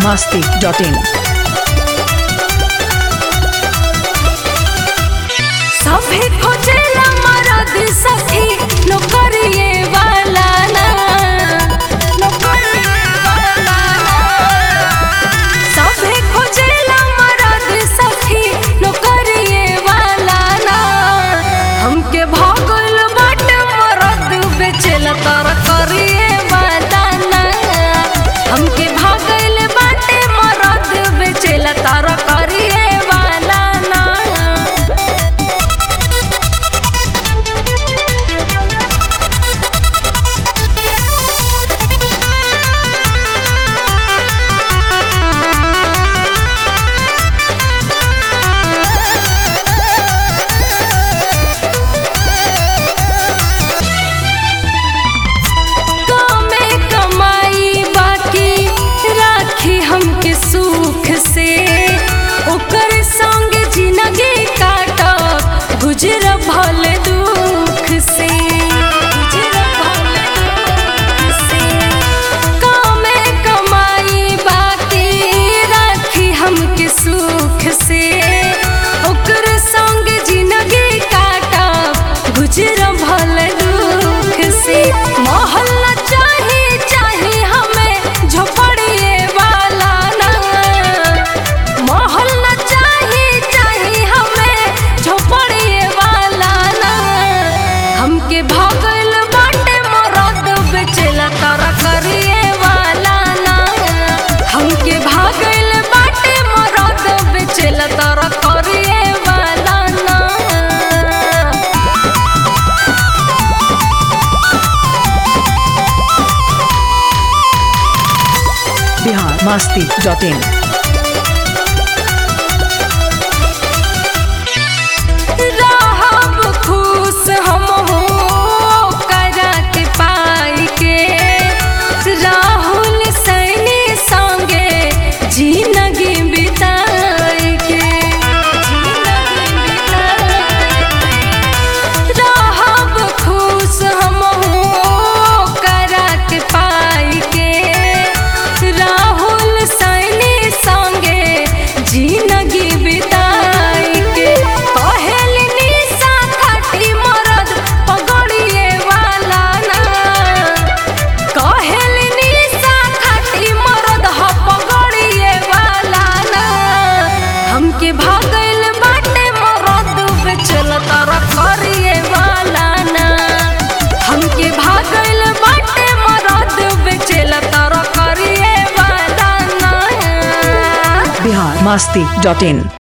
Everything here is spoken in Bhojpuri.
biharmasti.in सभे खोजेला मरद सखी नौकरिए वाला ना सभे खोजेला मरद सखी नौकरिए वाला ना हमके भागल बाट मरद बेचेला तरकारिए वाला ना हमके भागल बाटे मरद बेचेला तरकारिए वाला ना हमके सुख से ओकर संग जिंदगी काटब गुजर भल दुख से कामे कमाई बाकी राखी हमके सुख से ओकर संग जिंदगी काटब गुजर भल दुख से मोहल्ला चाही हमें झोपड़िए हमके भागल बाटे मरद बेचेला तरकारिए वाला ना हमके भागल बाटे मरद बेचेला तरकारिए वाला ना biharmasti.in जिंदगी बिताई के रहब खुश हमहू करा के पाई के राहुल सैनी संगे जिंदगी बिताई के कहल निशा खाटी मरद पगड़िए वाला ना कहल निशा खाटी मरद ह पगड़िए वाला ना हमके भागल बाटे मरद बेचेला तरकारिए वाला ना हमके भागल बाटे मरद बेचेला तरकारिए वाला ना biharmasti.in